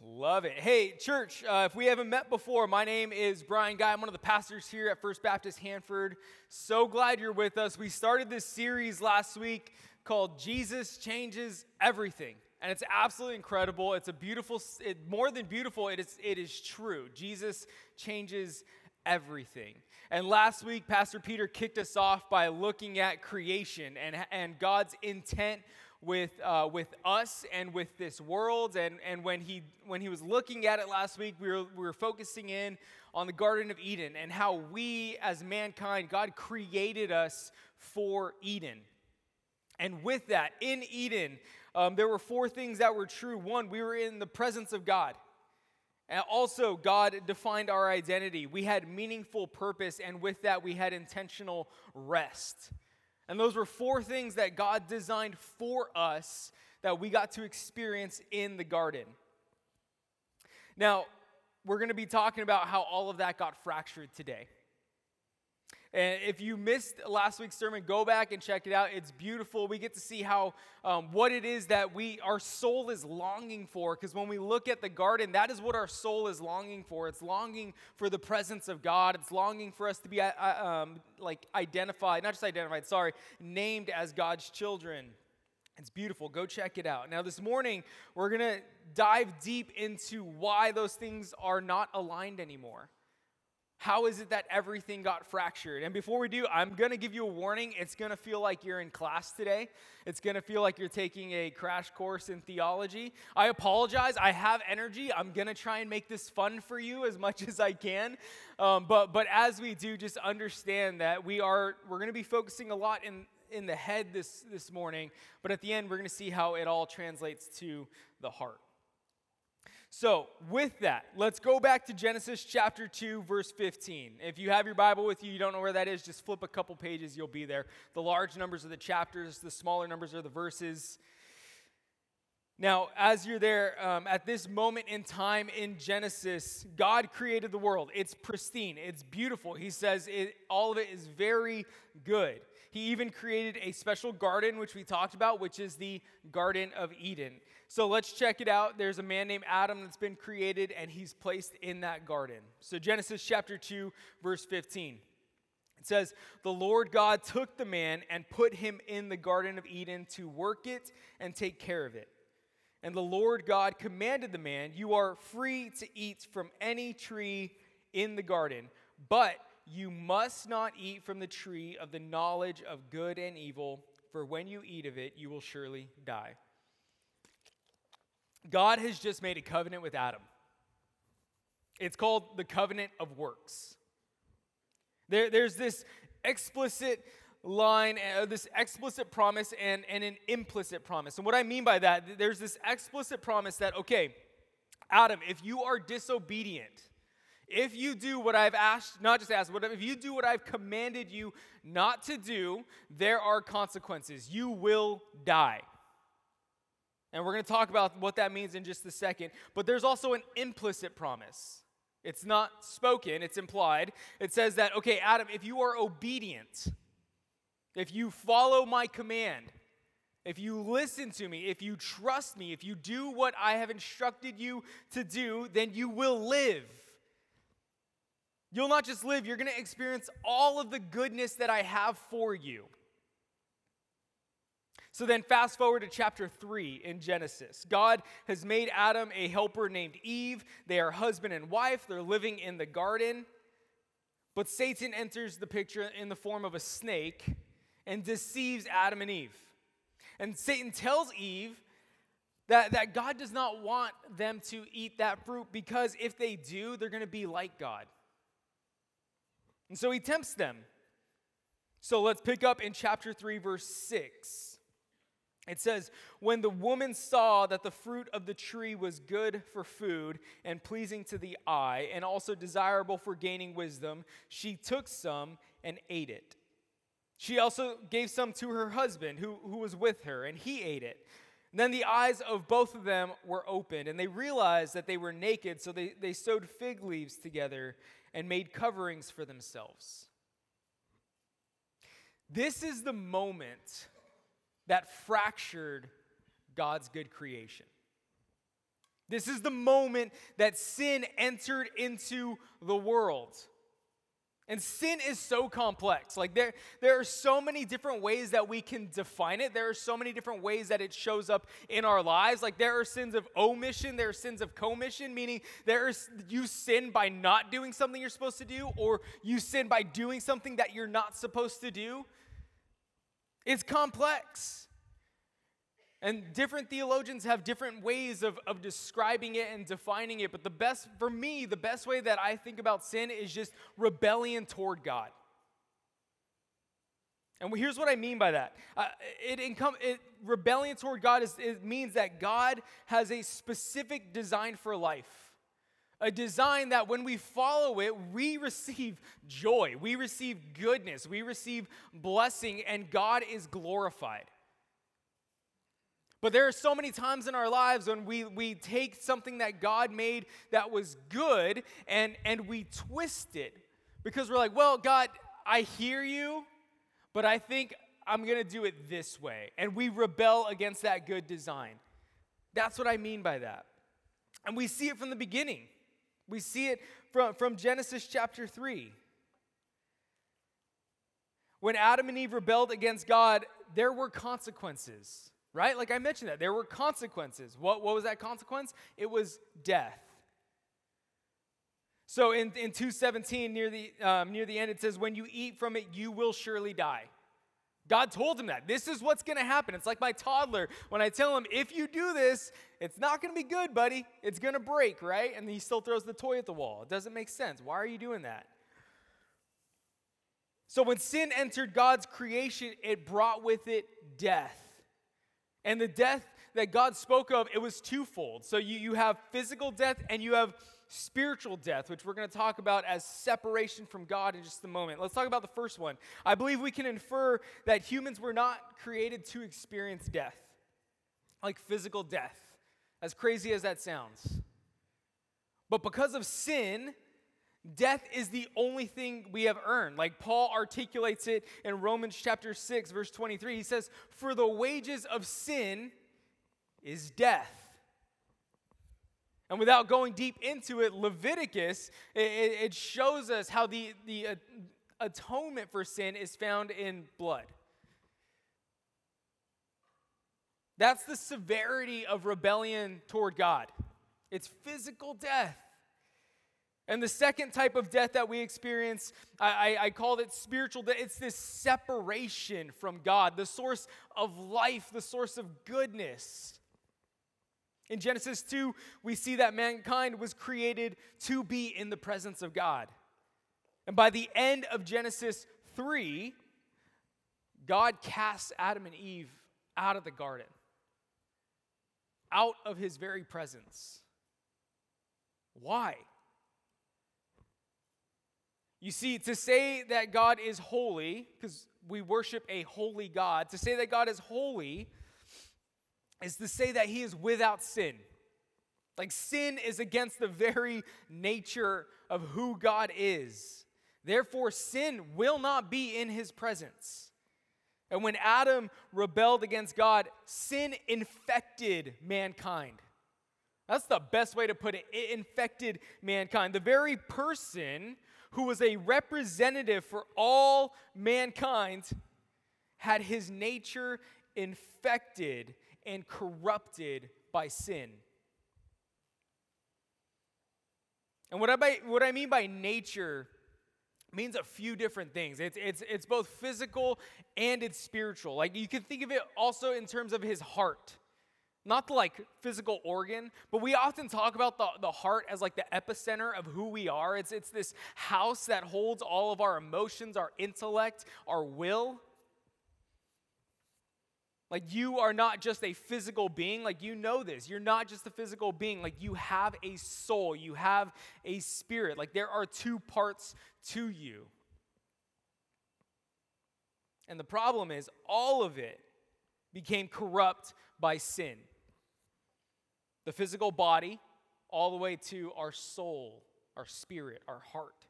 Love it. Hey, church, if we haven't met before, my name is Brian Guy. I'm one of the pastors here at First Baptist Hanford. So glad you're with us. We started this series last week called Jesus Changes Everything. And it's absolutely incredible. It's a beautiful, more than beautiful, it is true. Jesus changes everything. And last week, Pastor Peter kicked us off by looking at creation and God's intent with us and with this world. And when he was looking at it last week, we were focusing in on the Garden of Eden and how we as mankind, God created us for Eden. And with that, in Eden, there were four things that were true. One, we were in the presence of God. And also, God defined our identity. We had meaningful purpose, and with that, we had intentional rest. And those were four things that God designed for us that we got to experience in the garden. Now, we're going to be talking about how all of that got fractured today. And if you missed last week's sermon, go back and check it out. It's beautiful. We get to see how what it is that our soul is longing for. Because when we look at the garden, that is what our soul is longing for. It's longing for the presence of God. It's longing for us to be named as God's children. It's beautiful. Go check it out. Now this morning, we're going to dive deep into why those things are not aligned anymore. How is it that everything got fractured? And before we do, I'm going to give you a warning. It's going to feel like you're in class today. It's going to feel like you're taking a crash course in theology. I apologize. I have energy. I'm going to try and make this fun for you as much as I can. But as we do, just understand that we're going to be focusing a lot in the head this morning. But at the end, we're going to see how it all translates to the heart. So, with that, let's go back to Genesis chapter 2, verse 15. If you have your Bible with you, you don't know where that is, just flip a couple pages, you'll be there. The large numbers are the chapters, the smaller numbers are the verses. Now, as you're there, at this moment in time in Genesis, God created the world. It's pristine. It's beautiful. He says all of it is very good. He even created a special garden, which we talked about, which is the Garden of Eden. So let's check it out. There's a man named Adam that's been created, and he's placed in that garden. So Genesis chapter 2, verse 15. It says, "The Lord God took the man and put him in the Garden of Eden to work it and take care of it. And the Lord God commanded the man, 'You are free to eat from any tree in the garden, but you must not eat from the tree of the knowledge of good and evil, for when you eat of it, you will surely die.'" God has just made a covenant with Adam. It's called the covenant of works. There's this explicit line, this explicit promise and an implicit promise. And what I mean by that, there's this explicit promise that, okay, Adam, if you are disobedient, if you do what I've asked, not just asked, but if you do what I've commanded you not to do, there are consequences. You will die. And we're going to talk about what that means in just a second. But there's also an implicit promise. It's not spoken, it's implied. It says that, okay, Adam, if you are obedient, if you follow my command, if you listen to me, if you trust me, if you do what I have instructed you to do, then you will live. You'll not just live, you're going to experience all of the goodness that I have for you. So then fast forward to chapter 3 in Genesis. God has made Adam a helper named Eve. They are husband and wife. They're living in the garden. But Satan enters the picture in the form of a snake and deceives Adam and Eve. And Satan tells Eve that God does not want them to eat that fruit because if they do, they're going to be like God. And so he tempts them. So let's pick up in chapter 3, verse 6. It says, "When the woman saw that the fruit of the tree was good for food and pleasing to the eye and also desirable for gaining wisdom, she took some and ate it. She also gave some to her husband who was with her, and he ate it. And then the eyes of both of them were opened, and they realized that they were naked, so they sewed fig leaves together and made coverings for themselves." This is the moment that fractured God's good creation. This is the moment that sin entered into the world. And sin is so complex. Like there are so many different ways that we can define it. There are so many different ways that it shows up in our lives. Like there are sins of omission, there are sins of commission, meaning you sin by not doing something you're supposed to do, or you sin by doing something that you're not supposed to do. It's complex. And different theologians have different ways of describing it and defining it. But the best way that I think about sin is just rebellion toward God. And here's what I mean by that. Rebellion toward God it means that God has a specific design for life. A design that when we follow it, we receive joy, we receive goodness, we receive blessing, and God is glorified. But there are so many times in our lives when we take something that God made that was good and we twist it. Because we're like, well, God, I hear you, but I think I'm going to do it this way. And we rebel against that good design. That's what I mean by that. And we see it from the beginning. We see it from Genesis chapter 3. When Adam and Eve rebelled against God, there were consequences. Right? Like I mentioned that. There were consequences. What was that consequence? It was death. So in 2:17, near the end, it says, when you eat from it, you will surely die. God told him that. This is what's going to happen. It's like my toddler. When I tell him, if you do this, it's not going to be good, buddy. It's going to break, right? And he still throws the toy at the wall. It doesn't make sense. Why are you doing that? So when sin entered God's creation, it brought with it death. And the death that God spoke of, it was twofold. So you have physical death and you have spiritual death, which we're going to talk about as separation from God in just a moment. Let's talk about the first one. I believe we can infer that humans were not created to experience death, like physical death, as crazy as that sounds. But because of sin, death is the only thing we have earned. Like Paul articulates it in Romans chapter 6, verse 23. He says, for the wages of sin is death. And without going deep into it, Leviticus, it shows us how the atonement for sin is found in blood. That's the severity of rebellion toward God. It's physical death. And the second type of death that we experience, I called it spiritual death. It's this separation from God, the source of life, the source of goodness. In Genesis 2, we see that mankind was created to be in the presence of God. And by the end of Genesis 3, God casts Adam and Eve out of the garden, out of his very presence. Why? You see, to say that God is holy, because we worship a holy God, to say that God is holy is to say that he is without sin. Like sin is against the very nature of who God is. Therefore, sin will not be in his presence. And when Adam rebelled against God, sin infected mankind. That's the best way to put it. It infected mankind. The very person who was a representative for all mankind had his nature infected and corrupted by sin. And what I mean by nature means a few different things. It's both physical and it's spiritual. Like you can think of it also in terms of his heart. Not the like physical organ, but we often talk about the heart as like the epicenter of who we are. It's this house that holds all of our emotions, our intellect, our will. Like you are not just a physical being, like you know this. You're not just a physical being, like you have a soul, you have a spirit. Like there are two parts to you. And the problem is all of it became corrupt by sin. The physical body, all the way to our soul, our spirit, our heart.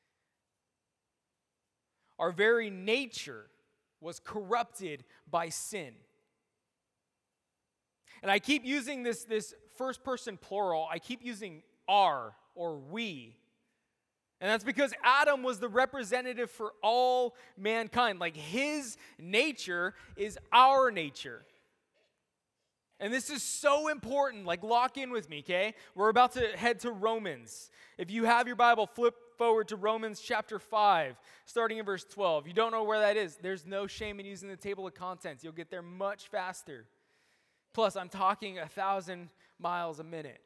Our very nature was corrupted by sin. And I keep using this first person plural. I keep using our or we. And that's because Adam was the representative for all mankind. Like his nature is our nature. And this is so important. Like lock in with me, okay? We're about to head to Romans. If you have your Bible, flip forward to Romans chapter 5, starting in verse 12. You don't know where that is. There's no shame in using the table of contents. You'll get there much faster. Plus, I'm talking 1,000 miles a minute.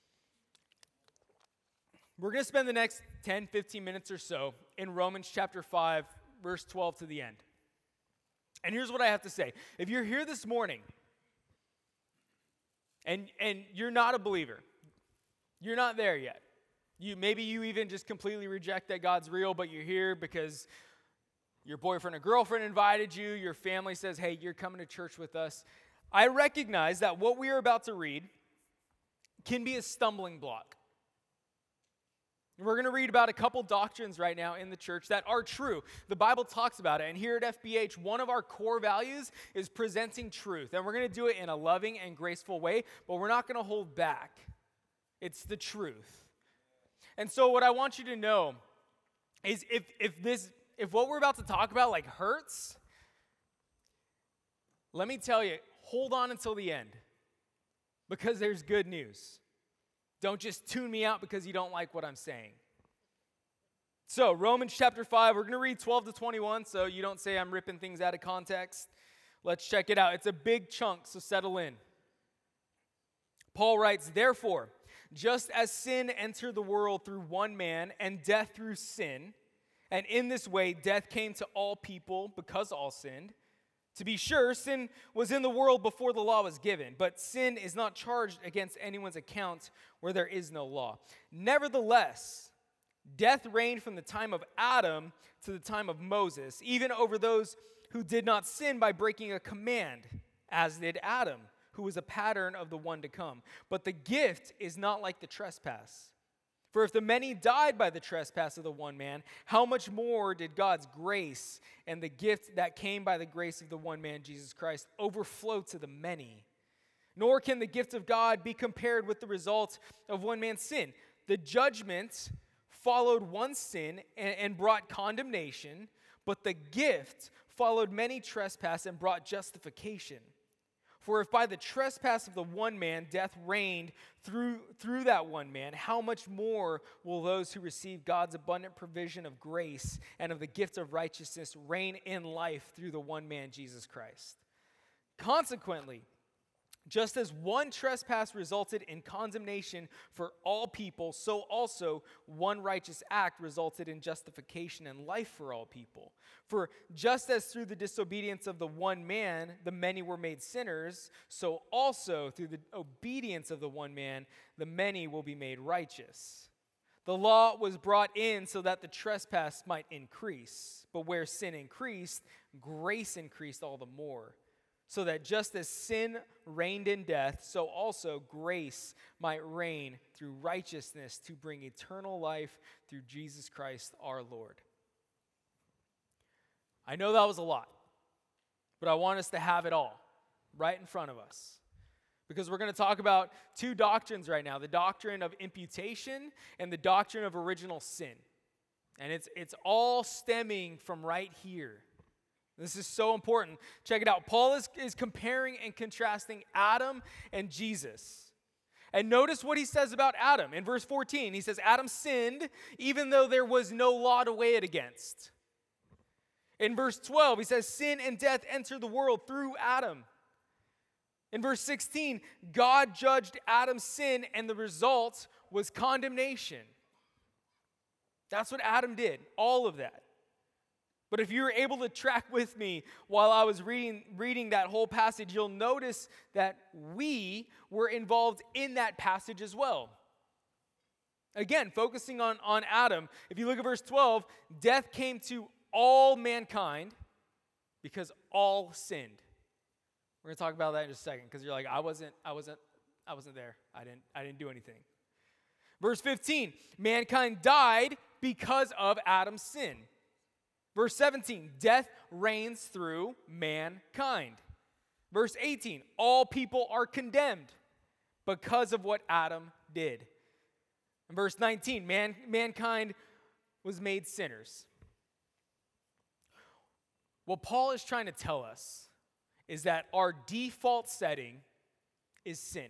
We're going to spend the next 10, 15 minutes or so in Romans chapter 5, verse 12 to the end. And here's what I have to say. If you're here this morning and you're not a believer, you're not there yet. Maybe you even just completely reject that God's real, but you're here because your boyfriend or girlfriend invited you, your family says, hey, you're coming to church with us. I recognize that what we are about to read can be a stumbling block. We're going to read about a couple doctrines right now in the church that are true. The Bible talks about it. And here at FBH, one of our core values is presenting truth. And we're going to do it in a loving and graceful way, but we're not going to hold back. It's the truth. And so what I want you to know is if what we're about to talk about like hurts, let me tell you, hold on until the end because there's good news. Don't just tune me out because you don't like what I'm saying. So, Romans chapter 5, we're going to read 12 to 21, so you don't say I'm ripping things out of context. Let's check it out. It's a big chunk, so settle in. Paul writes, therefore, just as sin entered the world through one man and death through sin, and in this way death came to all people because all sinned. To be sure, sin was in the world before the law was given, but sin is not charged against anyone's account where there is no law. Nevertheless, death reigned from the time of Adam to the time of Moses, even over those who did not sin by breaking a command, as did Adam, who was a pattern of the one to come. But the gift is not like the trespass. For if the many died by the trespass of the one man, how much more did God's grace and the gift that came by the grace of the one man, Jesus Christ, overflow to the many? Nor can the gift of God be compared with the result of one man's sin. The judgment followed one sin and brought condemnation, but the gift followed many trespass and brought justification. For if by the trespass of the one man death reigned through that one man, how much more will those who receive God's abundant provision of grace and of the gift of righteousness reign in life through the one man, Jesus Christ? Consequently, just as one trespass resulted in condemnation for all people, so also one righteous act resulted in justification and life for all people. For just as through the disobedience of the one man the many were made sinners, so also through the obedience of the one man the many will be made righteous. The law was brought in so that the trespass might increase, but where sin increased, grace increased all the more. So that just as sin reigned in death, so also grace might reign through righteousness to bring eternal life through Jesus Christ our Lord. I know that was a lot, but I want us to have it all right in front of us. Because we're going to talk about two doctrines right now, the doctrine of imputation and the doctrine of original sin. And it's all stemming from right here. This is so important. Check it out. Paul is comparing and contrasting Adam and Jesus. And notice what he says about Adam. In verse 14, he says, Adam sinned even though there was no law to weigh it against. In verse 12, he says, sin and death entered the world through Adam. In verse 16, God judged Adam's sin and the result was condemnation. That's what Adam did, all of that. But if you were able to track with me while I was reading that whole passage, you'll notice that we were involved in that passage as well. Again, focusing on Adam, if you look at verse 12, death came to all mankind because all sinned. We're going to talk about that in just a second because you're like, I wasn't there. I didn't do anything. Verse 15, mankind died because of Adam's sin. Verse 17, death reigns through mankind. Verse 18, all people are condemned because of what Adam did. In verse 19, mankind was made sinners. What Paul is trying to tell us is that our default setting is sin.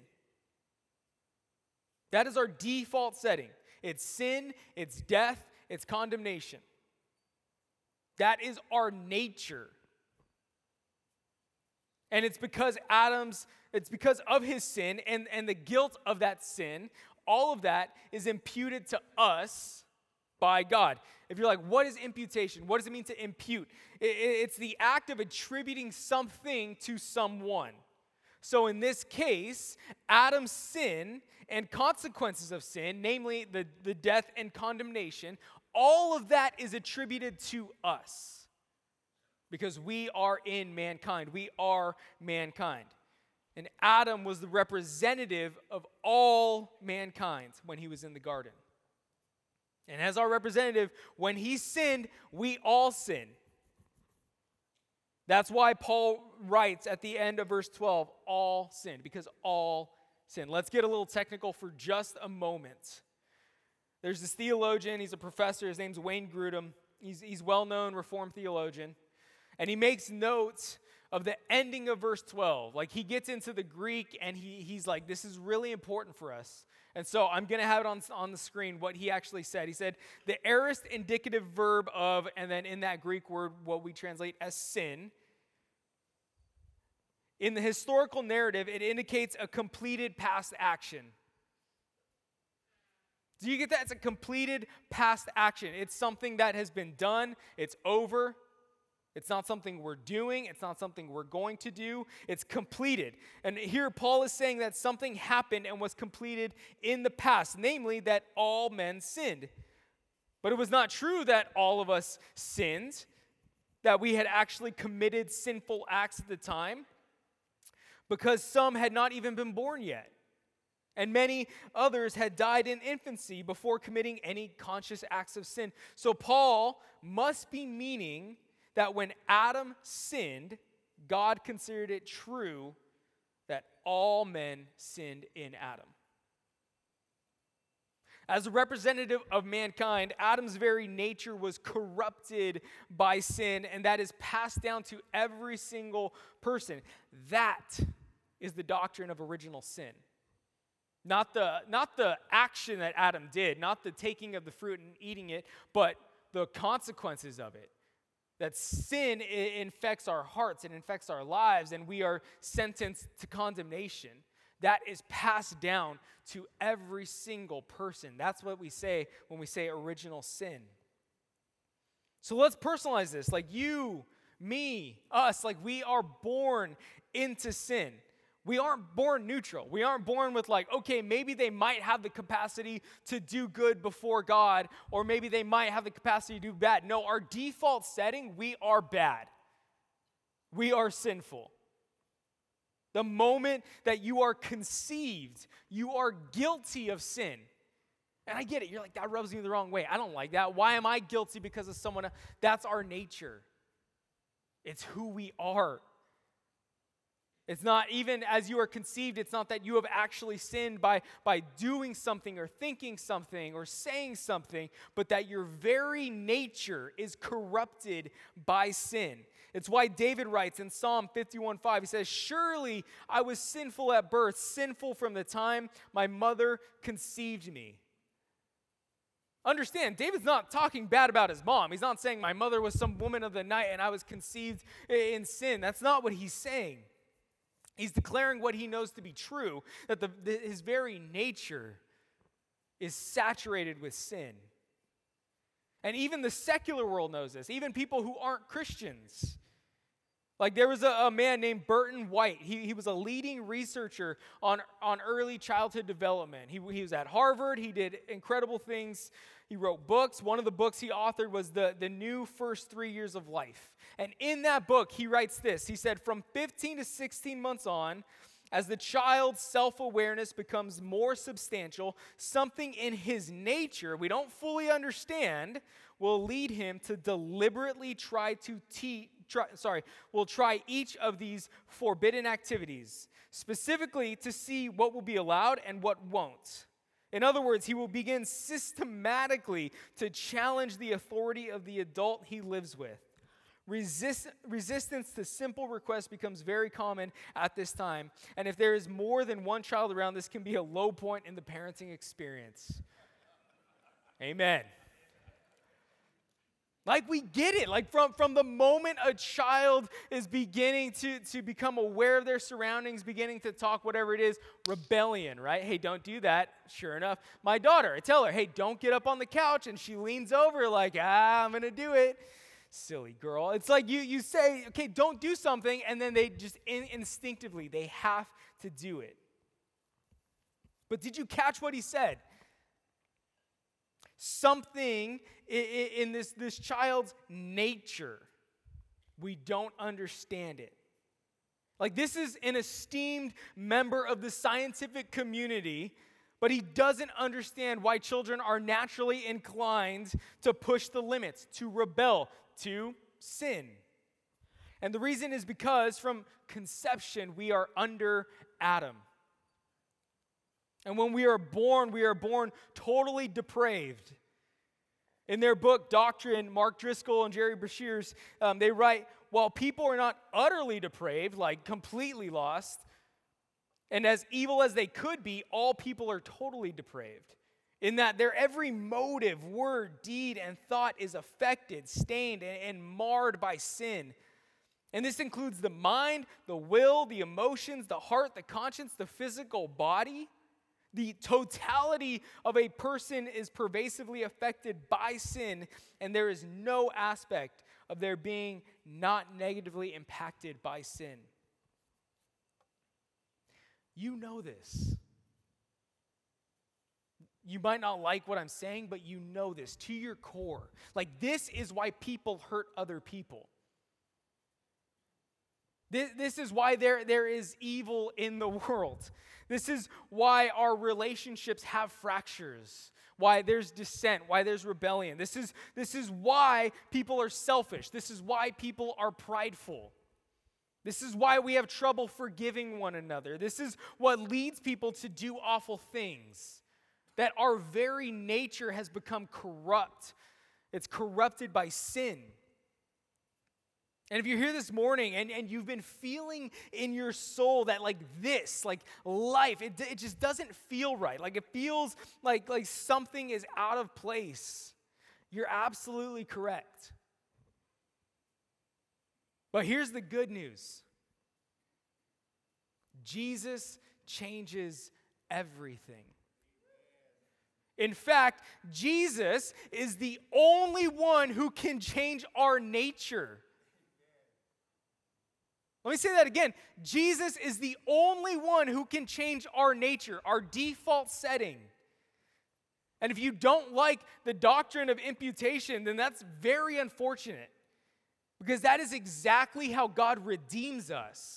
That is our default setting. It's sin, it's death, it's condemnation. That is our nature. And it's because of his sin and the guilt of that sin, all of that is imputed to us by God. If you're like, what is imputation? What does it mean to impute? It's the act of attributing something to someone. So in this case, Adam's sin and consequences of sin, namely the death and condemnation, all of that is attributed to us because we are in mankind. We are mankind. And Adam was the representative of all mankind when he was in the garden. And as our representative, when he sinned, we all sin. That's why Paul writes at the end of verse 12, all sin, because all sin. Let's get a little technical for just a moment. There's this theologian, he's a professor, his name's Wayne Grudem. He's well-known Reformed theologian. And he makes notes of the ending of verse 12. Like he gets into the Greek and he's like, this is really important for us. And so I'm going to have it on the screen what he actually said. He said, the aorist indicative verb of, and then in that Greek word, what we translate as sin. In the historical narrative, it indicates a completed past action. Do you get that? It's a completed past action. It's something that has been done. It's over. It's not something we're doing. It's not something we're going to do. It's completed. And here Paul is saying that something happened and was completed in the past, namely that all men sinned. But it was not true that all of us sinned, that we had actually committed sinful acts at the time, because some had not even been born yet. And many others had died in infancy before committing any conscious acts of sin. So Paul must be meaning that when Adam sinned, God considered it true that all men sinned in Adam. As a representative of mankind, Adam's very nature was corrupted by sin, and that is passed down to every single person. That is the doctrine of original sin. Not the action that Adam did, not the taking of the fruit and eating it, but the consequences of it. That sin infects our hearts, it infects our lives, and we are sentenced to condemnation. That is passed down to every single person. That's what we say when we say original sin. So let's personalize this. Like you, me, us, like we are born into sin. We aren't born neutral. We aren't born with like, okay, maybe they might have the capacity to do good before God, or maybe they might have the capacity to do bad. No, our default setting, we are bad. We are sinful. The moment that you are conceived, you are guilty of sin. And I get it. You're like, that rubs me the wrong way. I don't like that. Why am I guilty because of someone else? That's our nature. It's who we are. It's not even as you are conceived, it's not that you have actually sinned by doing something or thinking something or saying something, but that your very nature is corrupted by sin. It's why David writes in Psalm 51:5, he says, surely I was sinful at birth, sinful from the time my mother conceived me. Understand, David's not talking bad about his mom. He's not saying my mother was some woman of the night and I was conceived in sin. That's not what he's saying. He's declaring what he knows to be true, that his very nature is saturated with sin. And even the secular world knows this, even people who aren't Christians. Like there was a man named Burton White. He was a leading researcher on early childhood development. He was at Harvard. He did incredible things. He wrote books. One of the books he authored was the new first 3 years of life. And in that book, he writes this. He said, from 15 to 16 months on, as the child's self-awareness becomes more substantial, something in his nature we don't fully understand will lead him to deliberately try to will try each of these forbidden activities, specifically to see what will be allowed and what won't. In other words, he will begin systematically to challenge the authority of the adult he lives with. Resistance to simple requests becomes very common at this time, and if there is more than one child around, this can be a low point in the parenting experience. Amen. Like, we get it. Like, from the moment a child is beginning to become aware of their surroundings, beginning to talk, whatever it is, rebellion, right? Hey, don't do that. Sure enough, my daughter, I tell her, hey, don't get up on the couch, and she leans over like, I'm going to do it. Silly girl. It's like you say, okay, don't do something, and then they just instinctively, they have to do it. But did you catch what he said? Something in this child's nature, we don't understand it. Like, this is an esteemed member of the scientific community, but he doesn't understand why children are naturally inclined to push the limits, to rebel, to sin. And the reason is because from conception, we are under Adam. And when we are born totally depraved. In their book, Doctrine, Mark Driscoll and Jerry Breshears, they write, while people are not utterly depraved, like completely lost, and as evil as they could be, all people are totally depraved. In that their every motive, word, deed, and thought is affected, stained, and marred by sin. And this includes the mind, the will, the emotions, the heart, the conscience, the physical body. The totality of a person is pervasively affected by sin, and there is no aspect of their being not negatively impacted by sin. You know this. You might not like what I'm saying, but you know this to your core. Like, this is why people hurt other people. This is why there is evil in the world. This is why our relationships have fractures, why there's dissent, why there's rebellion. This is why people are selfish. This is why people are prideful. This is why we have trouble forgiving one another. This is what leads people to do awful things. That our very nature has become corrupt. It's corrupted by sin. And if you're here this morning and you've been feeling in your soul that like life, it just doesn't feel right. Like it feels like something is out of place. You're absolutely correct. But here's the good news. Jesus changes everything. In fact, Jesus is the only one who can change our nature. Let me say that again. Jesus is the only one who can change our nature, our default setting. And if you don't like the doctrine of imputation, then that's very unfortunate. Because that is exactly how God redeems us.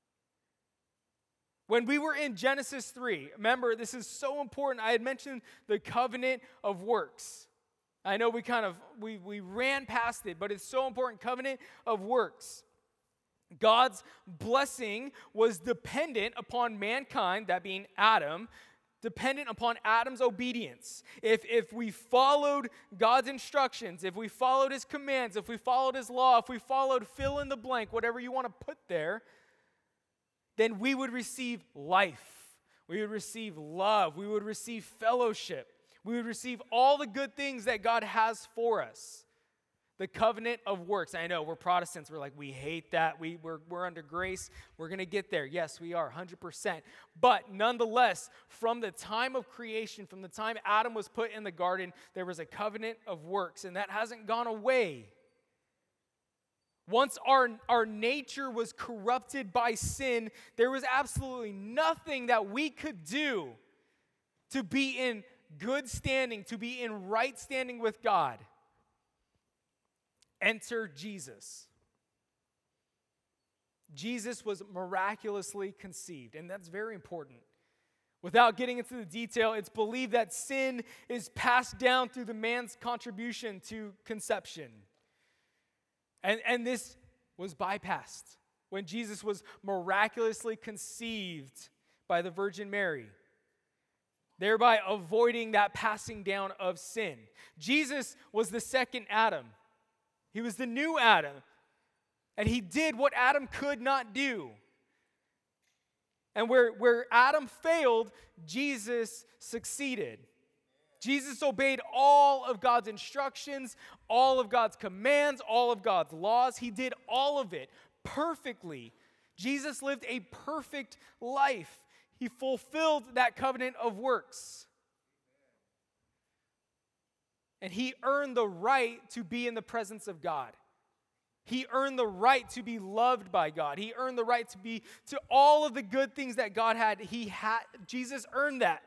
When we were in Genesis 3, remember, this is so important. I had mentioned the covenant of works. I know we ran past it, but it's so important. Covenant of works. God's blessing was dependent upon mankind, that being Adam, dependent upon Adam's obedience. If we followed God's instructions, if we followed his commands, if we followed his law, if we followed fill in the blank, whatever you want to put there, then we would receive life. We would receive love. We would receive fellowship. We would receive all the good things that God has for us. The covenant of works. I know we're Protestants. We're like, we hate that. We're under grace. We're going to get there. Yes, we are, 100%. But nonetheless, from the time of creation, from the time Adam was put in the garden, there was a covenant of works, and that hasn't gone away. Once our nature was corrupted by sin, there was absolutely nothing that we could do to be in good standing, to be in right standing with God. Enter Jesus. Jesus was miraculously conceived, and that's very important. Without getting into the detail, it's believed that sin is passed down through the man's contribution to conception. And this was bypassed when Jesus was miraculously conceived by the Virgin Mary, thereby avoiding that passing down of sin. Jesus was the second Adam. He was the new Adam, and he did what Adam could not do. And where Adam failed, Jesus succeeded. Jesus obeyed all of God's instructions, all of God's commands, all of God's laws. He did all of it perfectly. Jesus lived a perfect life. He fulfilled that covenant of works. And he earned the right to be in the presence of God. He earned the right to be loved by God. He earned the right to all of the good things that God had. Jesus earned that.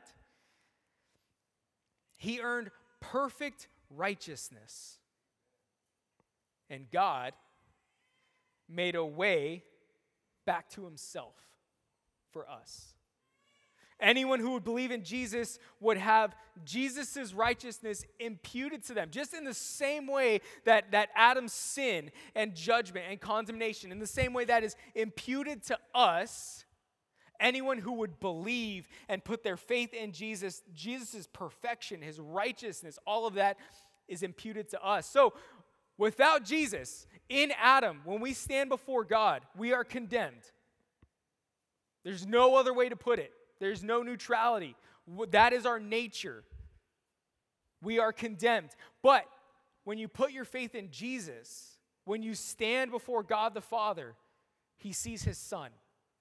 He earned perfect righteousness. And God made a way back to himself for us. Anyone who would believe in Jesus would have Jesus' righteousness imputed to them, just in the same way that Adam's sin and judgment and condemnation, in the same way that is imputed to us. Anyone who would believe and put their faith in Jesus, Jesus' perfection, his righteousness, all of that is imputed to us. So without Jesus, in Adam, when we stand before God, we are condemned. There's no other way to put it. There's no neutrality. That is our nature. We are condemned. But when you put your faith in Jesus, when you stand before God the Father, he sees his Son.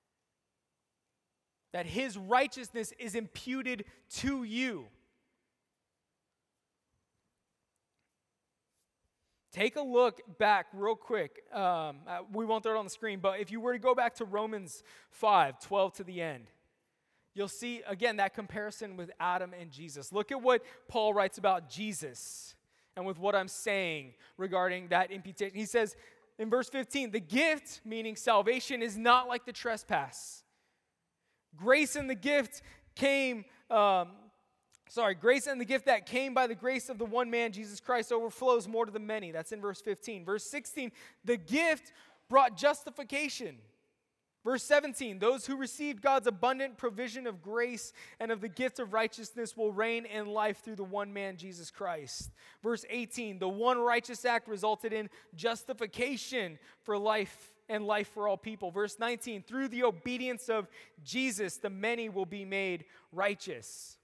That his righteousness is imputed to you. Take a look back real quick. We won't throw it on the screen, but if you were to go back to Romans 5:12 to the end, you'll see, again, that comparison with Adam and Jesus. Look at what Paul writes about Jesus and with what I'm saying regarding that imputation. He says in verse 15, the gift, meaning salvation, is not like the trespass. Grace and the gift that came by the grace of the one man, Jesus Christ, overflows more to the many. That's in verse 15. Verse 16, the gift brought justification. Verse 17, those who received God's abundant provision of grace and of the gift of righteousness will reign in life through the one man, Jesus Christ. Verse 18, the one righteous act resulted in justification for life and life for all people. Verse 19, through the obedience of Jesus, the many will be made righteous.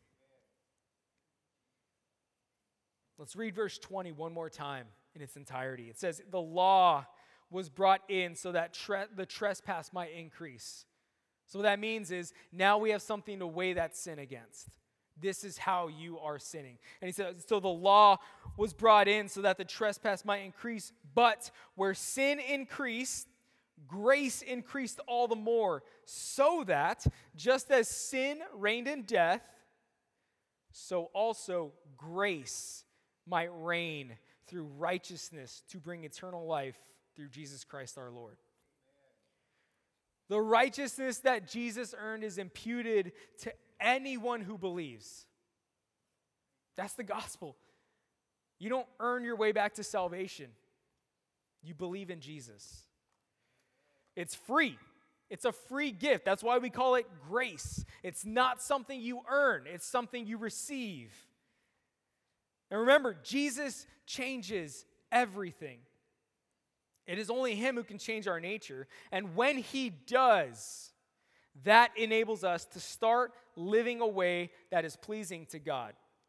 Let's read verse 20 one more time in its entirety. It says, the law was brought in so that the trespass might increase. So what that means is now we have something to weigh that sin against. This is how you are sinning. And he said, so the law was brought in so that the trespass might increase, but where sin increased, grace increased all the more, so that just as sin reigned in death, so also grace might reign through righteousness to bring eternal life through Jesus Christ our Lord. The righteousness that Jesus earned is imputed to anyone who believes. That's the gospel. You don't earn your way back to salvation. You believe in Jesus. It's free. It's a free gift. That's why we call it grace. It's not something you earn. It's something you receive. And remember, Jesus changes everything. It is only him who can change our nature. And when he does, that enables us to start living a way that is pleasing to God.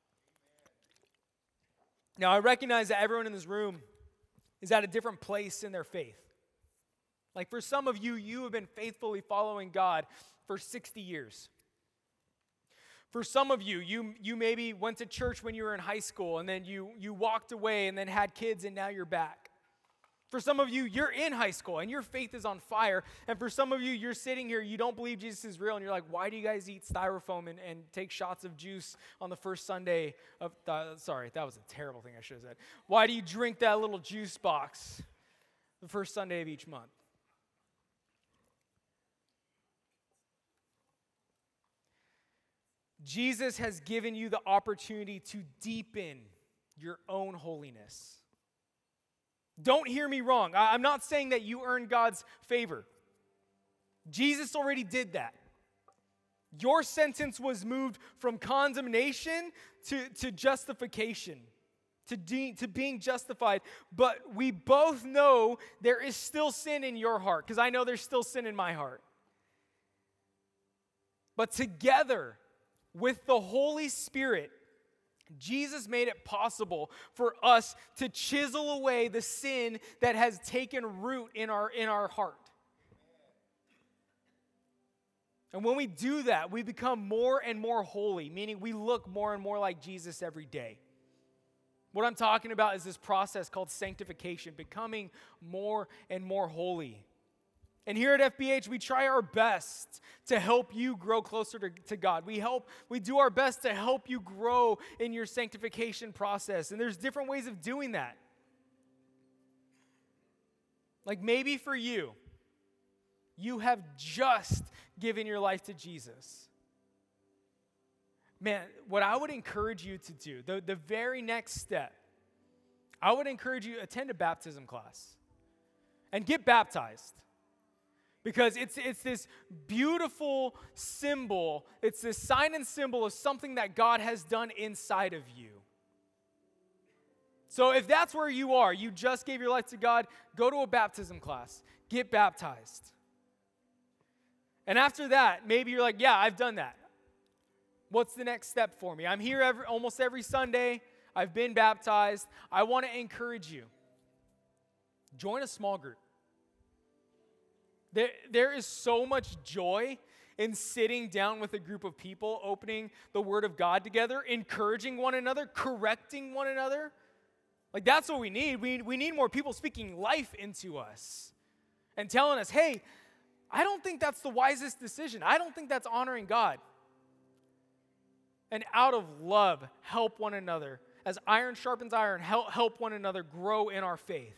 Now, I recognize that everyone in this room is at a different place in their faith. Like for some of you, you have been faithfully following God for 60 years. For some of you, you maybe went to church when you were in high school and then you walked away and then had kids and now you're back. For some of you, you're in high school and your faith is on fire. And for some of you, you're sitting here, you don't believe Jesus is real, and you're like, why do you guys eat styrofoam and take shots of juice on the first Sunday of, sorry, that was a terrible thing I should have said. Why do you drink that little juice box the first Sunday of each month? Jesus has given you the opportunity to deepen your own holiness. Don't hear me wrong. I'm not saying that you earn God's favor. Jesus already did that. Your sentence was moved from condemnation to justification, to being justified. But we both know there is still sin in your heart, because I know there's still sin in my heart. But together with the Holy Spirit, Jesus made it possible for us to chisel away the sin that has taken root in our heart. And when we do that, we become more and more holy, meaning we look more and more like Jesus every day. What I'm talking about is this process called sanctification, becoming more and more holy. And here at FBH, we try our best to help you grow closer to God. We do our best to help you grow in your sanctification process. And there's different ways of doing that. Like maybe for you, you have just given your life to Jesus. Man, what I would encourage you to do, the very next step, I would encourage you to attend a baptism class and get baptized. Because it's this beautiful symbol, it's this sign and symbol of something that God has done inside of you. So if that's where you are, you just gave your life to God, go to a baptism class, get baptized. And after that, maybe you're like, yeah, I've done that. What's the next step for me? I'm here almost every Sunday. I've been baptized. I want to encourage you. Join a small group. There is so much joy in sitting down with a group of people, opening the Word of God together, encouraging one another, correcting one another. Like, that's what we need. We need more people speaking life into us and telling us, hey, I don't think that's the wisest decision. I don't think that's honoring God. And out of love, help one another. As iron sharpens iron, help one another grow in our faith.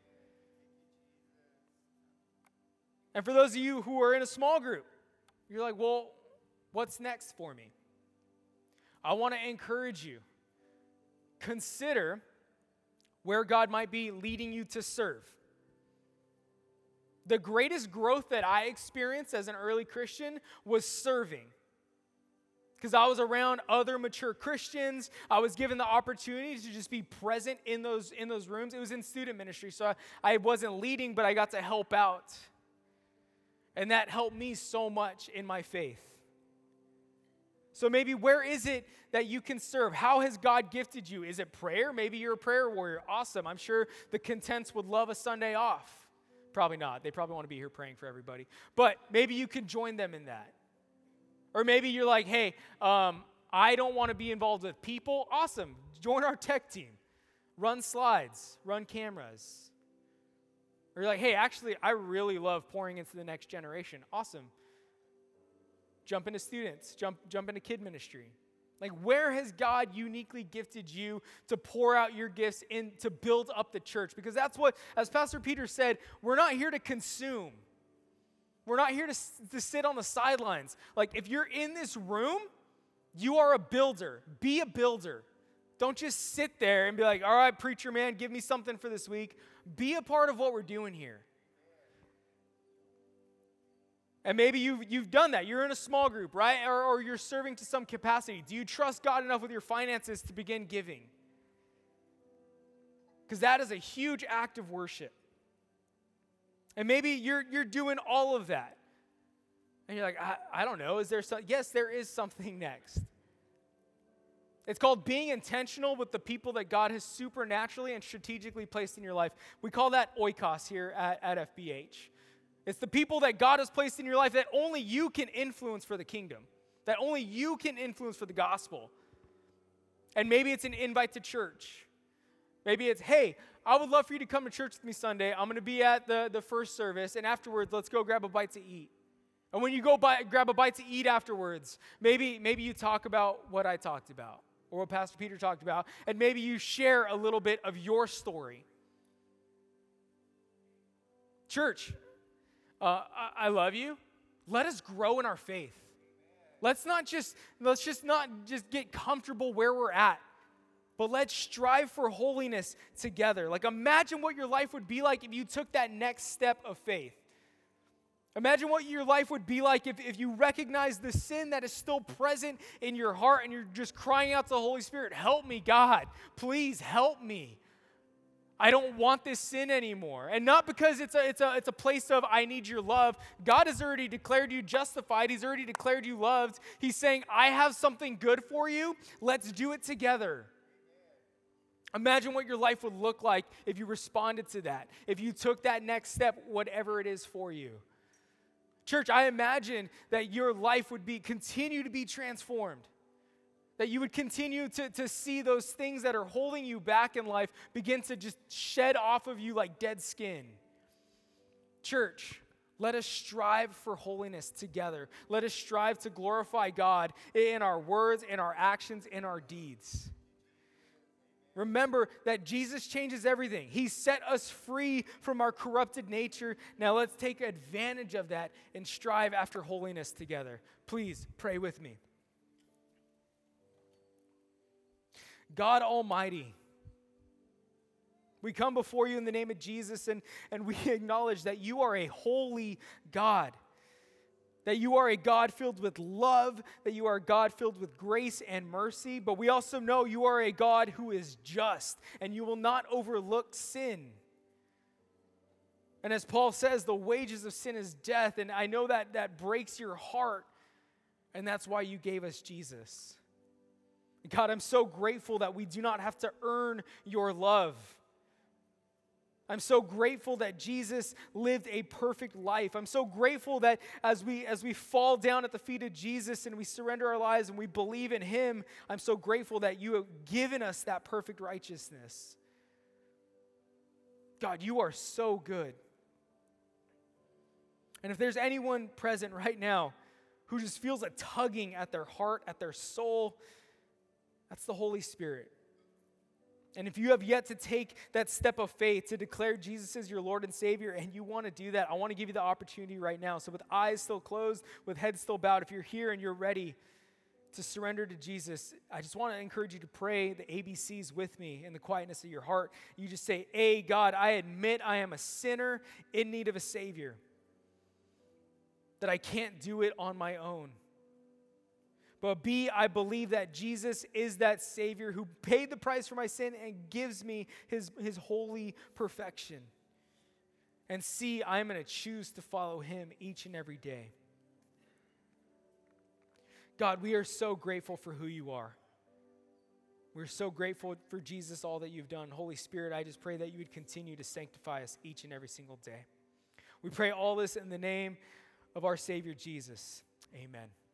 And for those of you who are in a small group, you're like, well, what's next for me? I want to encourage you. Consider where God might be leading you to serve. The greatest growth that I experienced as an early Christian was serving. Because I was around other mature Christians. I was given the opportunity to just be present in those rooms. It was in student ministry, so I wasn't leading, but I got to help out. And that helped me so much in my faith. So maybe where is it that you can serve? How has God gifted you? Is it prayer? Maybe you're a prayer warrior. Awesome. I'm sure the Contents would love a Sunday off. Probably not. They probably want to be here praying for everybody. But maybe you can join them in that. Or maybe you're like, hey, I don't want to be involved with people. Awesome. Join our tech team. Run slides. Run cameras. Or you're like, hey, actually, I really love pouring into the next generation. Awesome. Jump into students. Jump into kid ministry. Like, where has God uniquely gifted you to pour out your gifts in to build up the church? Because that's what, as Pastor Peter said, we're not here to consume. We're not here to sit on the sidelines. Like, if you're in this room, you are a builder. Be a builder. Don't just sit there and be like, all right, preacher man, give me something for this week. Be a part of what we're doing here. And maybe you've done that. You're in a small group, right? Or you're serving to some capacity. Do you trust God enough with your finances to begin giving? Because that is a huge act of worship. And maybe you're doing all of that. And you're like, I don't know. Is there some? Yes, there is something next. It's called being intentional with the people that God has supernaturally and strategically placed in your life. We call that oikos here at FBH. It's the people that God has placed in your life that only you can influence for the kingdom, that only you can influence for the gospel. And maybe it's an invite to church. Maybe it's, hey, I would love for you to come to church with me Sunday. I'm going to be at the first service, and afterwards, let's go grab a bite to eat. And when you go grab a bite to eat afterwards, maybe you talk about what I talked about or what Pastor Peter talked about, and maybe you share a little bit of your story. Church, I love you. Let us grow in our faith. Let's just not get comfortable where we're at. But let's strive for holiness together. Like, imagine what your life would be like if you took that next step of faith. Imagine what your life would be like if you recognize the sin that is still present in your heart and you're just crying out to the Holy Spirit, help me, God, please help me. I don't want this sin anymore. And not because it's a place of I need your love. God has already declared you justified. He's already declared you loved. He's saying, I have something good for you. Let's do it together. Imagine what your life would look like if you responded to that, if you took that next step, whatever it is for you. Church, I imagine that your life would continue to be transformed, that you would continue to see those things that are holding you back in life begin to just shed off of you like dead skin. Church, let us strive for holiness together. Let us strive to glorify God in our words, in our actions, in our deeds. Remember that Jesus changes everything. He set us free from our corrupted nature. Now let's take advantage of that and strive after holiness together. Please pray with me. God Almighty, we come before you in the name of Jesus and we acknowledge that you are a holy God. That you are a God filled with love, that you are a God filled with grace and mercy, but we also know you are a God who is just, and you will not overlook sin. And as Paul says, the wages of sin is death, and I know that breaks your heart, and that's why you gave us Jesus. God, I'm so grateful that we do not have to earn your love. I'm so grateful that Jesus lived a perfect life. I'm so grateful that as we fall down at the feet of Jesus and we surrender our lives and we believe in him, I'm so grateful that you have given us that perfect righteousness. God, you are so good. And if there's anyone present right now who just feels a tugging at their heart, at their soul, that's the Holy Spirit. And if you have yet to take that step of faith to declare Jesus as your Lord and Savior, and you want to do that, I want to give you the opportunity right now. So with eyes still closed, with heads still bowed, if you're here and you're ready to surrender to Jesus, I just want to encourage you to pray the ABCs with me in the quietness of your heart. You just say, A, God, I admit I am a sinner in need of a Savior, that I can't do it on my own. But B, I believe that Jesus is that Savior who paid the price for my sin and gives me his holy perfection. And C, I'm going to choose to follow him each and every day. God, we are so grateful for who you are. We're so grateful for Jesus, all that you've done. Holy Spirit, I just pray that you would continue to sanctify us each and every single day. We pray all this in the name of our Savior Jesus. Amen.